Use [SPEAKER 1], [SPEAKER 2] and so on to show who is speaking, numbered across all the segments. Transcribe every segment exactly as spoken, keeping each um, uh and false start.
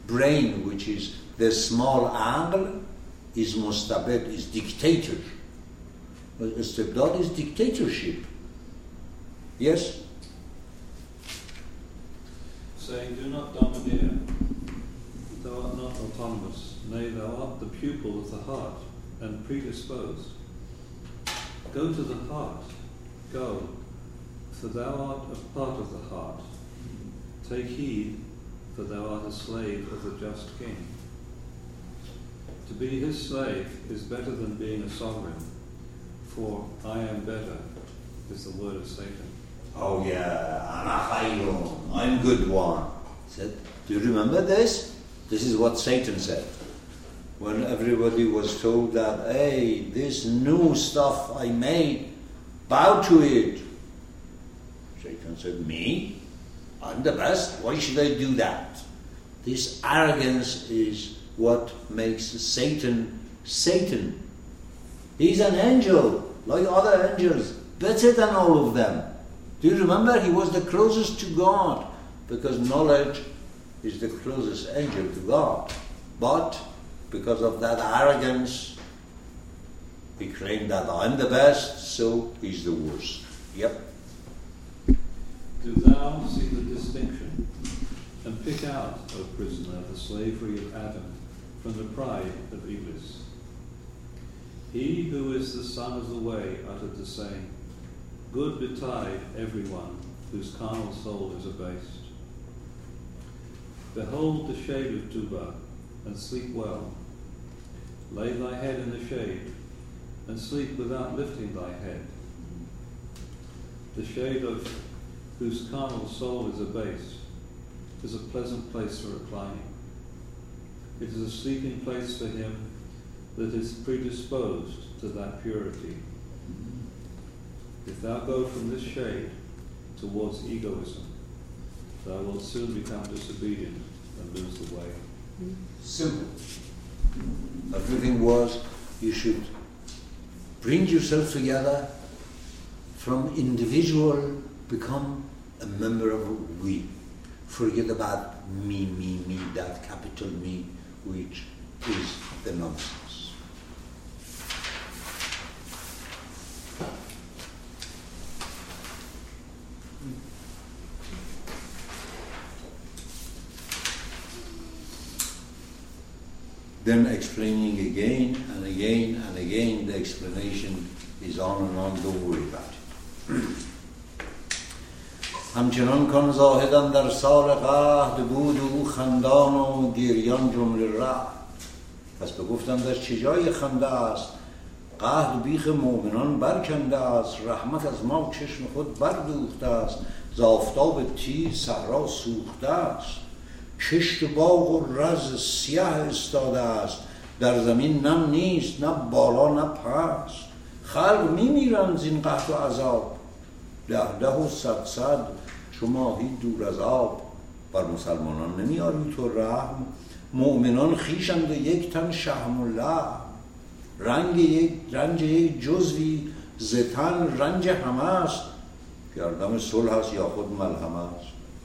[SPEAKER 1] brain, which is the small aql, is mustabid, is dictator. Istibdad is dictatorship. Yes?
[SPEAKER 2] Saying, do not domineer, thou art not autonomous, nay, thou art the pupil of the heart, and predisposed. Go to the heart, go, for thou art a part of the heart. Take heed, for thou art a slave of the just king. To be his slave is better than being a sovereign, for I am better is the word of Satan.
[SPEAKER 1] Oh yeah, ana khayrun, I'm good one. Said, do you remember this? This is what Satan said. When everybody was told that, hey, this new stuff I made, bow to it. Satan said, me? I'm the best, why should I do that? This arrogance is what makes Satan, Satan. He's an angel, like other angels, better than all of them. Do you remember? He was the closest to God, because knowledge is the closest angel to God. But because of that arrogance, he claimed that I'm the best, so he's the worst. Yep.
[SPEAKER 2] Do thou see the distinction, and pick out, O prisoner, the slavery of Adam from the pride of Iblis. He who is the son of the way uttered the saying, good betide everyone whose carnal soul is abased. Behold the shade of Tuba, and sleep well. Lay thy head in the shade, and sleep without lifting thy head. The shade of whose carnal soul is abased is a pleasant place for reclining. It is a sleeping place for him that is predisposed to that purity. If thou go from this shade towards egoism, thou wilt soon become disobedient and lose the way.
[SPEAKER 1] Simple. Everything was, you should bring yourself together, from individual become a member of we. Forget about me, me, me, that capital me, which is the nonsense. Then explaining again and again and again, the explanation is on and on, don't worry about it. همچنان کان زاهدان در سال قحط بود و خندان و گریان جمله رعد. پس بگفتم در چه جای خنده است؟ قحط بیخ مؤمنان برکنده است، رحمت از ما چشم خود بردوخته است، ز آفتاب تیر صحرا سوخته است، کشت باغ و رز سیاه استاده است، در زمین نم نیست، نه بالا نه پست، خلق میمیرند زین قحط و عذاب، ده ده و صد صد چو ماهی دور از آب. بر مسلمانان نمیاری تو رحم، مؤمنان خویشند و یک تن شحم و لحم، رنگ یک رنج یک جزوی ز تن رنج همه است، گردم صلح است یا خود ملهم است.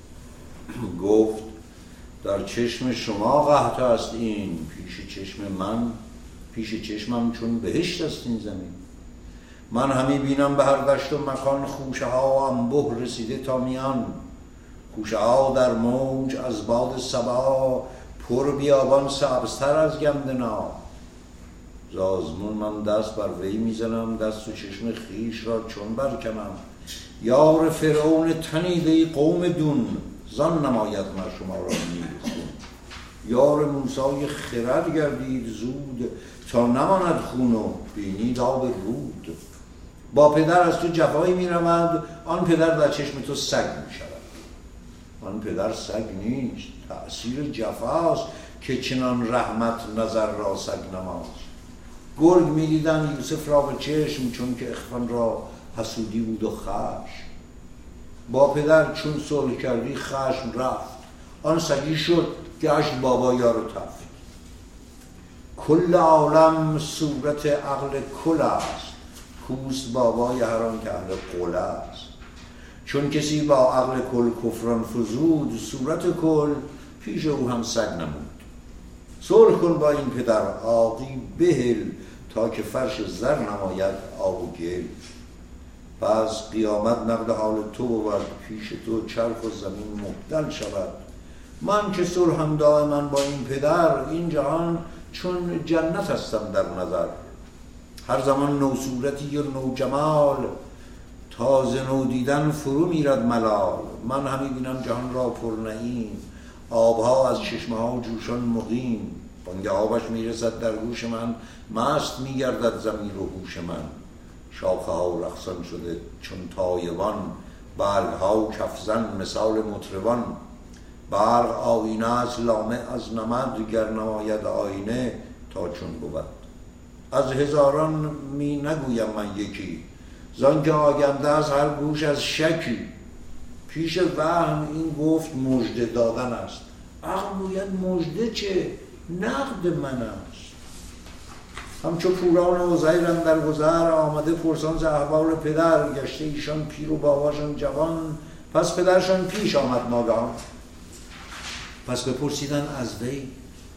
[SPEAKER 1] گفت در چشم شما قحط است این، پیش چشم من پیش چشمم چون بهشت است این زمین. من همی بینم به هر دشت و مکان، خوشه ها و انبه رسیده تا میان، خوشه ها در موج از باد صبا، پر بیابان سبزتر از گندنا. ز آزمون من دست بر وی میزنم، دست و چشم خیش را چون برکنم. یار فرعون تنیده قوم دون، زان نماید من شما را نیخون. یار موسی خرد گردید زود، تا نماند خون و بینید آب رود. با پدر از تو جفایی می رود، آن پدر در چشم تو سگ می شود. آن پدر سگ نیست، تأثیر جفاست، که چنان رحمت نظر را سگ نماست. گرگ می دیدن یوسف را به چشم، چون که اخوان را حسودی بود و خشم. با پدر چون صلح کردی خشم رفت، آن سگی شد گشت بابا یارو تفت. کل عالم صورت عقل کل است، کوست بابای هر آن که اهل قول است. چون کسی با عقل کل کفران فزود، صورت کل پیش او هم سگ نمود. صلح کن با این پدر عاقی بهل، تا که فرش زر نماید آب و گل. پس قیامت نقد حال تو بود، پیش تو چرخ و زمین مبدل شود. من که صلحم دائما با این پدر، این جهان چون جنت هستم در نظر. هر زمان نو صورتی و نو جمال، تازه نو دیدن فرو میرد ملال. من همی بینم جهان را پر نعیم، آبها از چشمه ها جوشان مقیم. بانگ آبش میرسد در گوش من، مست میگردد ضمیر و هوش من. شاخه ها رقصان شده چون طایوان، برگ ها کفزن مثال مطربان. برق آینه از لامع از نمد، گر نماید آینه تا چون بود. از هزاران می نگویم من یکی، زان که آگنده از هر گوش از شکی. پیش وهم این گفت مژده دادن است، عقل گوید مژده چه؟ نقد من است. همچو پوران عزیر اندر گذر، آمده پرسان ز احوال پدر. گشته ایشان پیر و باباشان جوان، پس پدرشان پیش آمد ناگهان. پس بپرسیدن از وی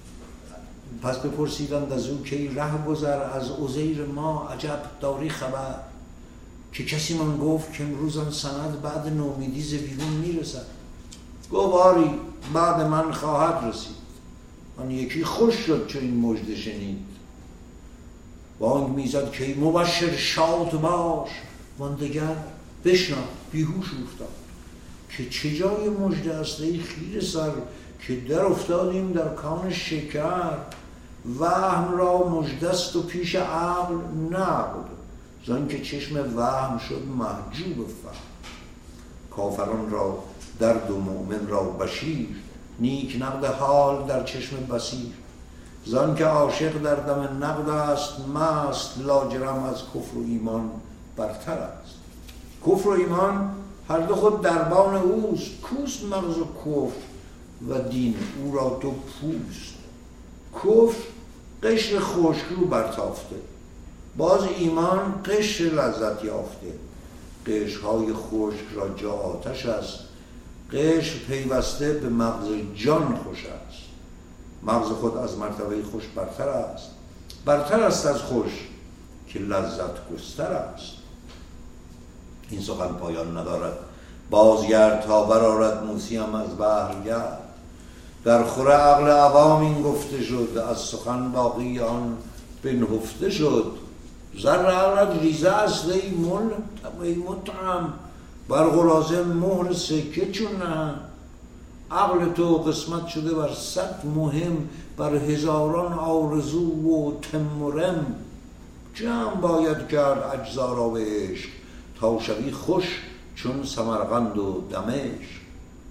[SPEAKER 1] پس بپرسیدند از او که ره گذر، از عزیر ما عجب داری خبر. که کسی من گفت که امروز آن سند بعد نومیدی ز بیرون میرسد. گفت آری بعد من خواهد رسید. آن یکی خوش شد چو این مژده شنید، بانگ میزد که مبشر شاد باش. وان دگر بشنو بیهوش افتاد، که چه جای مژده است ای خیره سر. که در افتادیم در کان شکر، وهم را مژده است و پیش عقل نقد. زان که چشم وهم شد محجوب فهم. کافران را درد و مؤمن را بشیر، نیک نقد حال در چشم بصیر. زان که عاشق در دم نقد است مست، لاجرم از کفر و ایمان برتر است. کفر و ایمان هر دو خود دربان اوست، کوست مغز و کفر و دین او را تو پوست. کفر قشر خشکرو برتافته، باز ایمان قشر لذت یافته. قشرهای خشک را جا آتش است، قشر پیوسته به مغز جان خوش است. مغز خود از مرتبه خوش برتر است، برتر است از خوش که لذت گستر است. این سخن پایان ندارد بازگرد، تا برآرد موسی هم از بحر گرد. در خور عقل عوام این گفته شد، از سخن باقی آن بنهفته شد. زر عقلت ریزه است ای مل ای متهم، بر غلازه مهر سکه چون نه. عقل تو قسمت شده بر صد مهم، بر هزاران آرزو و تم و رم. جمع باید کرد اجزا را به عشق، تا شوی خوش چون سمرقند و دمشق.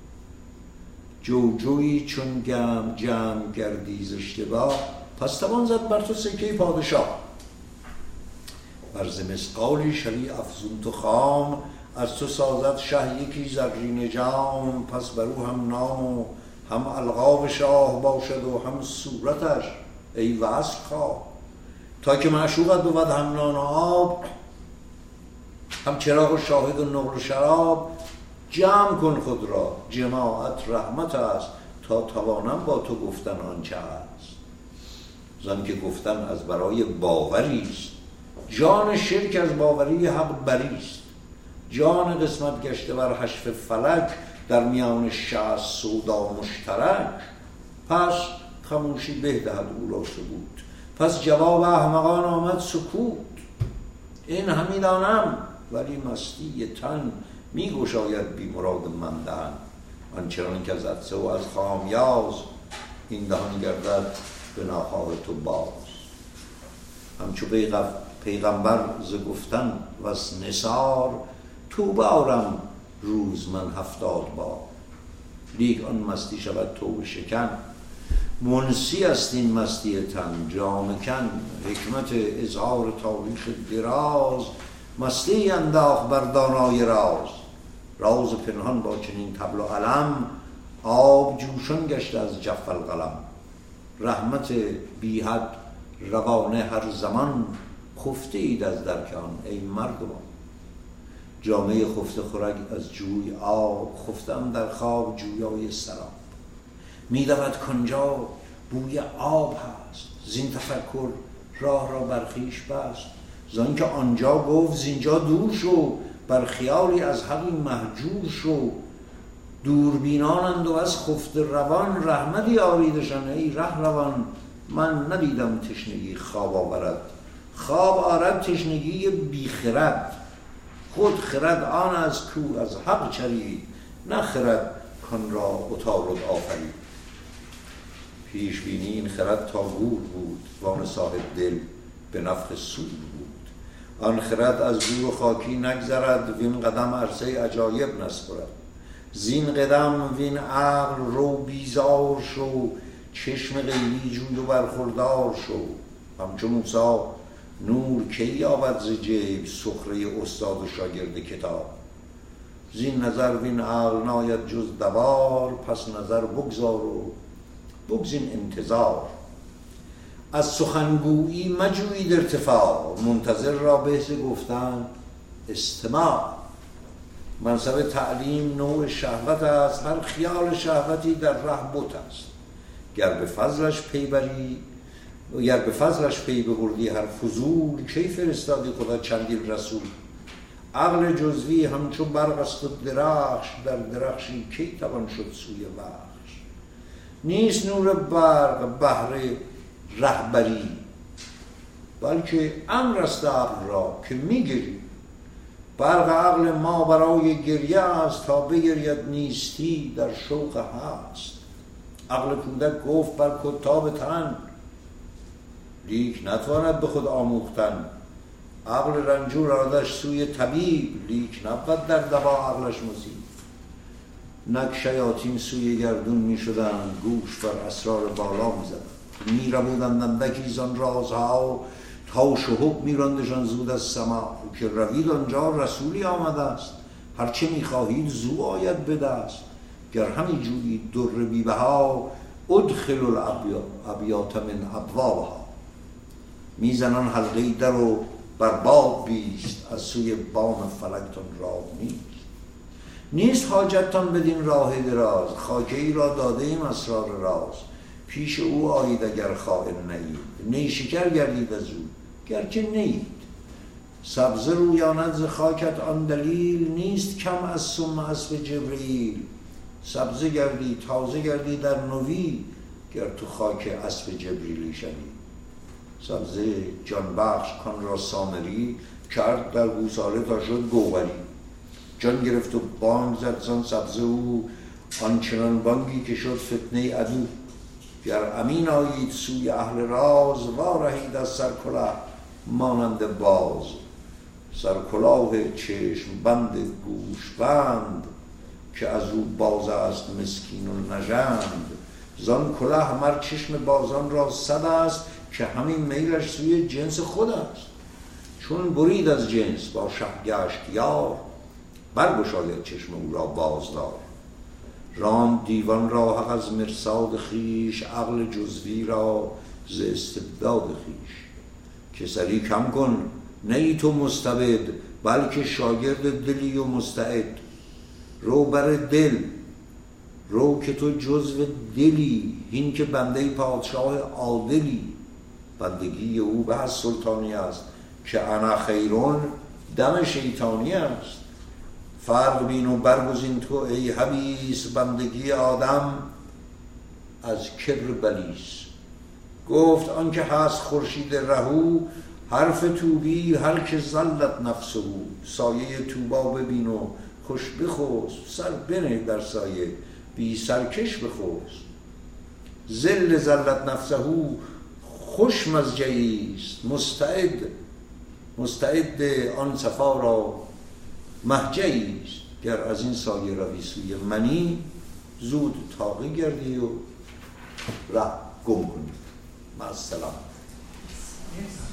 [SPEAKER 1] جوجویی چون گم جمع گردی ز اشتباه، پس توان زد بر تو سکه پادشاه. بر ز مثقالی شوی افزون تو خام، از تو سازد شه یکی زرین جام. پس بر او هم نام و هم القاب شاه باشد و هم صورتش ای وصل خواه. تا که معشوقت بود هم نان و آب، هم چراغ و شاهد و نقل و شراب. جمع کن خود را جماعت رحمت است، تا توانم با تو گفتن آنچه است. زن که گفتن از برای باوری است، جان شرک از باوری حق بریست. جان قسمت گشته بر حشف فلک، در میان شصت سودا مشترک. پس خموشی بهدهد او را ثبوت، پس جواب احمقان آمد سکوت. این همی دانم ولی مستی تن، می گشاید بی مراد من دهن. آنچنان که از عطسه و از خامیاز، این دهان گردد به ناخواه تو باز. همچو پیغمبر ز گفتن و از نثار، توبه آرم روز من هفتاد بار. لیک آن مستی شود توبه شکن، منسی است این مستی تن جامه کن. حکمت اظهار تاریخ دراز، مستی انداخت بر دانای راز. راز پنهان با چنین طبل و علم، آب جوشان گشته از جف القلم. رحمت بی حد روانه هر زمان، خفته اید از درک آن ای مردمان. جامعه خفته خورک از جوی آب، خفتم در خواب جویای سراب. می دود کنجا بوی آب هست. زین تفکر راه را برخیش بست، زان که آنجا گفت زینجا دور شو، بر خیالی از حقی محجور شو. دوربینانند و از خفت روان، رحمتی آریدشان ای ره روان. من ندیدم تشنگی خواب آورد، خواب آرد تشنگی بی خرد. خود خرد آن از کو از حق چرید، نه خرد کان را اتارد آفرید. پیش بینی این خرد تا گور بود، وان صاحب دل به نفخ سور بود. آن خرد از دور و خاکی نگذرد، وین قدم عرصه عجایب نسپرد. زین قدم وین عقل رو بیزار شو، چشم غیبی جوی و برخوردار شو. همچو موسی نور کی یابد ز جیب، سخره استاد و شاگرد کتاب. زین نظر وین عقل ناید جز دوار، پس نظر بگذار و بگزین انتظار. از سخنگویی مجویید ارتفاع، منتظر را بحث گفتن استماع. منصب تعلیم نوع شهوت است، هر خیال شهوتی در ره بت است. گر به فضلش پی بری گر به فضلش پی ببردی هر فضول، کی فرستادی خدا چندین رسول. عقل جزوی همچو برق است و درخش، در درخشی کی توان شد سوی بخش. نیست نور برق بهر رهبری، بلکه امر است عقل را که میگری. برق عقل ما برای گریه است، تا بگرید نیستی در شوق هست. عقل کودک گفت بر کتاب تن، لیک نتواند به خود آموختن. عقل رنجور آردش سوی طبیب، لیک نبود در دوا عقلش مصیب. نک شیاطین سوی گردون می شدند، گوش بر اسرار بالا می زدند. می ربودند اندکی زان رازها، تا شهب می راندشان زود از سما. که روید آنجا رسولی آمده است، هرچه می خواهید زو آید به دست. گر همی جویید در بی بها، ادخل الابیات من ابوابها. میزنان حلقه در و بر باب بیست، از سوی بام فلکتان راه نیست. نیست حاجتتان بدین راه دراز، خاکه ای را داده ایم اسرار راز. پیش او آیید اگر خائن نهید، نیشکر گردید از او گرچه نهید. سبزه رویاند ز خاکت آن دلیل، نیست کم از سم اسب جبریل. سبزه گردی تازه گردی در نوی، گر تو خاک اسب جبریلی شوی. سبزه جان بخش کان را سامری، کرد در گوساله تا شد گوهری. جان گرفت و بانگ زد زان سبزه او، آنچنان بانگی که شد فتنه عدو. گر امین آیید سوی اهل راز، وارهید از سرکلاه مانند باز. سرکلاه چشم بند گوش بند، که از او باز است مسکین و نژند. زان کلاه مر چشم بازان را صد است، که همین میلش سوی جنس خود است. چون برید از جنس با شه گشت یار، برگشاید چشم او را بازدار. رام دیوان را حق از مرصاد خیش، عقل جزوی را ز استبداد خیش. که سری کم کن نی تو مستبد، بلکه شاگرد دلی و مستعد. رو بر دل رو که تو جزو دلی، هین که بنده پادشاه عادلی. بندگی او به از سلطانی است، که انا خیرون دم شیطانی است. فرق بین و برگزین تو ای حبیس، بندگی آدم از کبر بلیس. گفت آن که هست خورشید رهو، حرف توبی هر که زلت نفسه. سایه توبا ببین و خوش بخوست، سر بنه در سایه بی سرکش بخوست. زل زلت نفسه خوش مزجعیست، مستعد مستعد آن صفا را مهجعیست. گر از این سایه روی سوی منی، زود طاقی گردی و ره گم کنی. مع السلام.